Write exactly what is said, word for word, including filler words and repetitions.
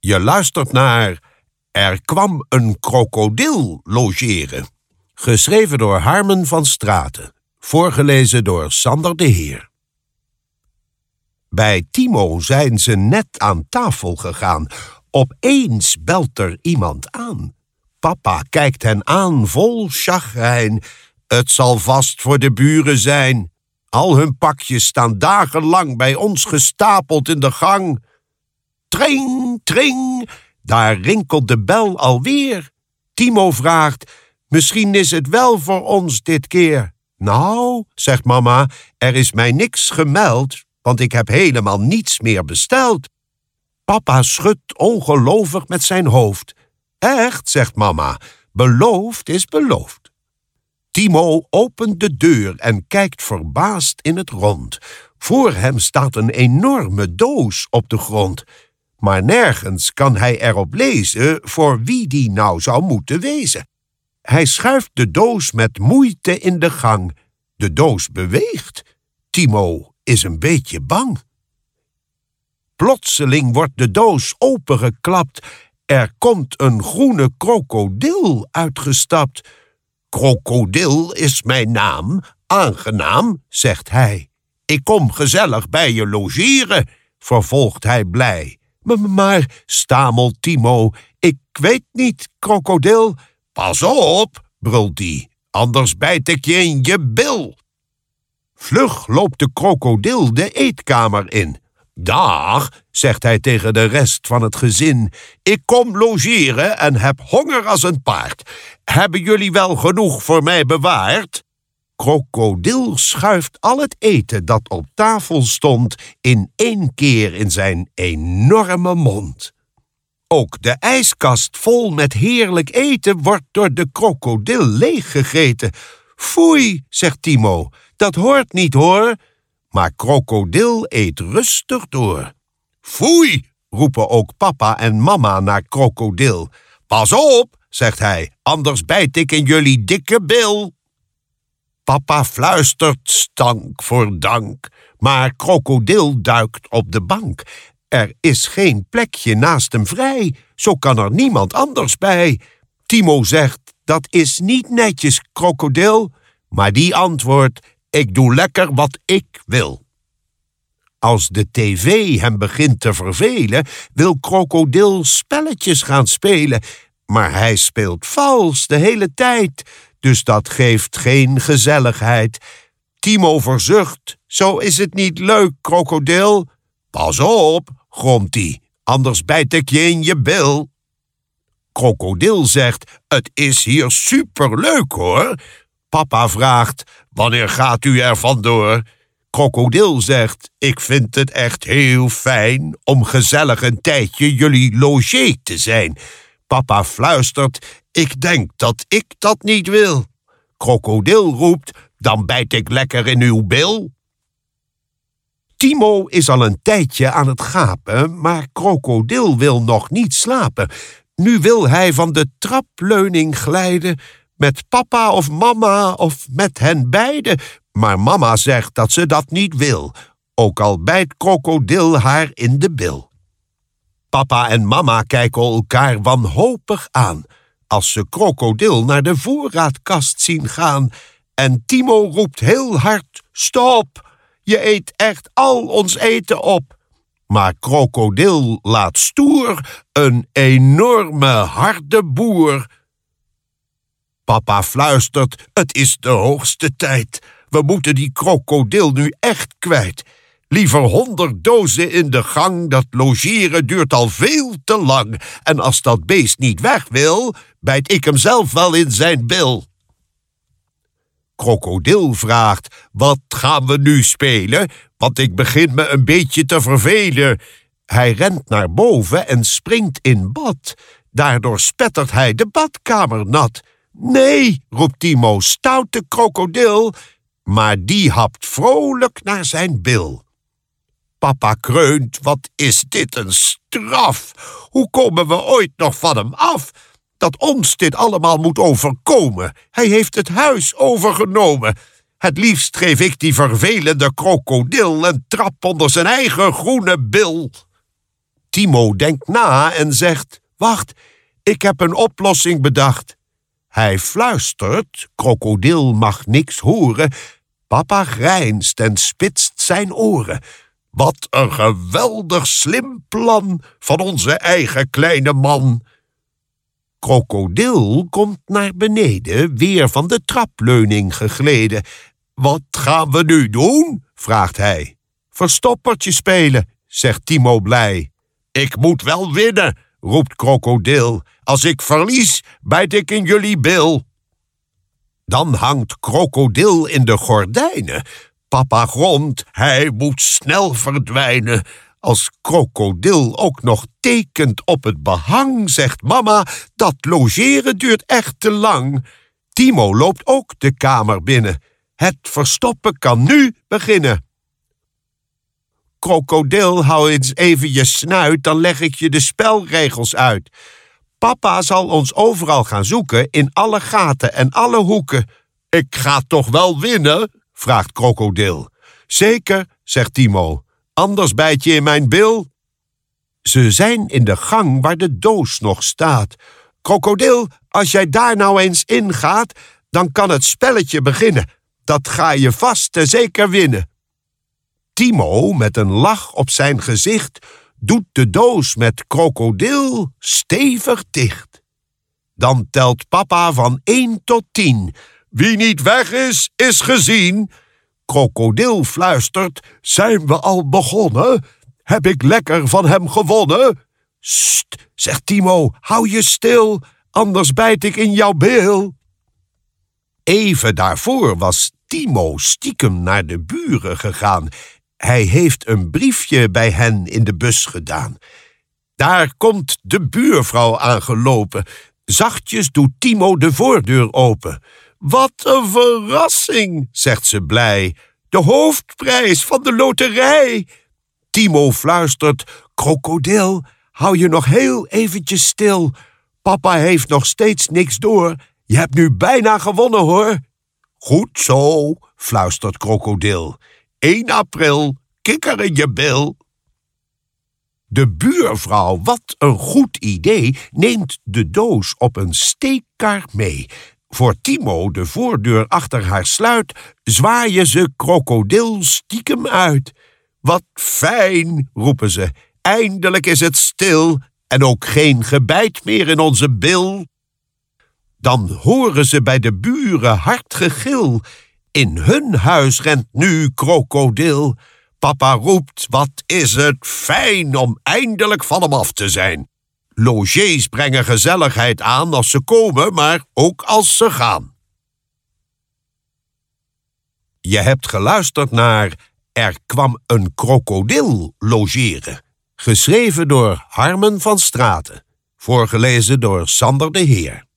Je luistert naar Er kwam een krokodil logeren. Geschreven door Harmen van Straten. Voorgelezen door Sander de Heer. Bij Timo zijn ze net aan tafel gegaan. Opeens belt er iemand aan. Papa kijkt hen aan vol chagrijn. Het zal vast voor de buren zijn. Al hun pakjes staan dagenlang bij ons gestapeld in de gang. Tring, tring, daar rinkelt de bel alweer. Timo vraagt, misschien is het wel voor ons dit keer. Nou, zegt mama, er is mij niks gemeld, want ik heb helemaal niets meer besteld. Papa schudt ongelovig met zijn hoofd. Echt, zegt mama, beloofd is beloofd. Timo opent de deur en kijkt verbaasd in het rond. Voor hem staat een enorme doos op de grond. Maar nergens kan hij erop lezen voor wie die nou zou moeten wezen. Hij schuift de doos met moeite in de gang. De doos beweegt. Timo is een beetje bang. Plotseling wordt de doos opengeklapt. Er komt een groene krokodil uitgestapt. Krokodil is mijn naam, aangenaam, zegt hij. Ik kom gezellig bij je logeren, vervolgt hij blij. Maar, stamelt Timo, ik weet niet, krokodil. Pas op, brult die, anders bijt ik je in je bil. Vlug loopt de krokodil de eetkamer in. Dag, zegt hij tegen de rest van het gezin. Ik kom logeren en heb honger als een paard. Hebben jullie wel genoeg voor mij bewaard? Krokodil schuift al het eten dat op tafel stond in één keer in zijn enorme mond. Ook de ijskast vol met heerlijk eten wordt door de krokodil leeggegeten. Foei, zegt Timo, dat hoort niet hoor. Maar krokodil eet rustig door. Foei, roepen ook papa en mama naar krokodil. Pas op, zegt hij, anders bijt ik in jullie dikke bil. Papa fluistert stank voor dank, maar krokodil duikt op de bank. Er is geen plekje naast hem vrij, zo kan er niemand anders bij. Timo zegt, dat is niet netjes, krokodil, maar die antwoordt, ik doe lekker wat ik wil. Als de tv hem begint te vervelen, wil krokodil spelletjes gaan spelen, maar hij speelt vals de hele tijd, dus dat geeft geen gezelligheid. Timo verzucht, zo is het niet leuk, krokodil. Pas op, gromt hij, anders bijt ik je in je bil. Krokodil zegt, het is hier superleuk hoor. Papa vraagt, wanneer gaat u er vandoor? Krokodil zegt, ik vind het echt heel fijn om gezellig een tijdje jullie logé te zijn. Papa fluistert, ik denk dat ik dat niet wil. Krokodil roept, dan bijt ik lekker in uw bil. Timo is al een tijdje aan het gapen, maar krokodil wil nog niet slapen. Nu wil hij van de trapleuning glijden, met papa of mama of met hen beiden. Maar mama zegt dat ze dat niet wil, ook al bijt krokodil haar in de bil. Papa en mama kijken elkaar wanhopig aan, als ze krokodil naar de voorraadkast zien gaan. En Timo roept heel hard, stop, je eet echt al ons eten op. Maar krokodil laat stoer, een enorme harde boer. Papa fluistert, het is de hoogste tijd. We moeten die krokodil nu echt kwijt. Liever honderd dozen in de gang, dat logeren duurt al veel te lang. En als dat beest niet weg wil, bijt ik hem zelf wel in zijn bil. Krokodil vraagt, wat gaan we nu spelen? Want ik begin me een beetje te vervelen. Hij rent naar boven en springt in bad. Daardoor spettert hij de badkamer nat. Nee, roept Timo, stoute krokodil. Maar die hapt vrolijk naar zijn bil. Papa kreunt, wat is dit een straf? Hoe komen we ooit nog van hem af? Dat ons dit allemaal moet overkomen. Hij heeft het huis overgenomen. Het liefst geef ik die vervelende krokodil een trap onder zijn eigen groene bil. Timo denkt na en zegt: wacht, ik heb een oplossing bedacht. Hij fluistert, krokodil mag niks horen. Papa grijnst en spitst zijn oren. Wat een geweldig slim plan van onze eigen kleine man. Krokodil komt naar beneden, weer van de trapleuning gegleden. Wat gaan we nu doen? Vraagt hij. Verstoppertje spelen, zegt Timo blij. Ik moet wel winnen, roept krokodil. Als ik verlies, bijt ik in jullie bil. Dan hangt krokodil in de gordijnen. Papa gromt, hij moet snel verdwijnen. Als krokodil ook nog tekent op het behang, zegt mama, dat logeren duurt echt te lang. Timo loopt ook de kamer binnen. Het verstoppen kan nu beginnen. Krokodil, hou eens even je snuit, dan leg ik je de spelregels uit. Papa zal ons overal gaan zoeken, in alle gaten en alle hoeken. Ik ga toch wel winnen? Vraagt krokodil. Zeker, zegt Timo, anders bijt je in mijn bil. Ze zijn in de gang waar de doos nog staat. Krokodil, als jij daar nou eens ingaat, dan kan het spelletje beginnen. Dat ga je vast en zeker winnen. Timo, met een lach op zijn gezicht, doet de doos met krokodil stevig dicht. Dan telt papa van één tot tien. Wie niet weg is, is gezien. Krokodil fluistert, zijn we al begonnen? Heb ik lekker van hem gewonnen? Sst, zegt Timo, hou je stil, anders bijt ik in jouw bil. Even daarvoor was Timo stiekem naar de buren gegaan. Hij heeft een briefje bij hen in de bus gedaan. Daar komt de buurvrouw aangelopen. Zachtjes doet Timo de voordeur open. Wat een verrassing, zegt ze blij. De hoofdprijs van de loterij. Timo fluistert, krokodil, hou je nog heel eventjes stil. Papa heeft nog steeds niks door. Je hebt nu bijna gewonnen, hoor. Goed zo, fluistert krokodil. één april, kikker in je bil. De buurvrouw, wat een goed idee, neemt de doos op een steekkar mee. Voor Timo de voordeur achter haar sluit, zwaaien ze krokodil stiekem uit. Wat fijn, roepen ze, eindelijk is het stil en ook geen gebijt meer in onze bil. Dan horen ze bij de buren hard gegil. In hun huis rent nu krokodil. Papa roept, wat is het fijn om eindelijk van hem af te zijn. Logés brengen gezelligheid aan als ze komen, maar ook als ze gaan. Je hebt geluisterd naar Er kwam een krokodil logeren. Geschreven door Harmen van Straten. Voorgelezen door Sander de Heer.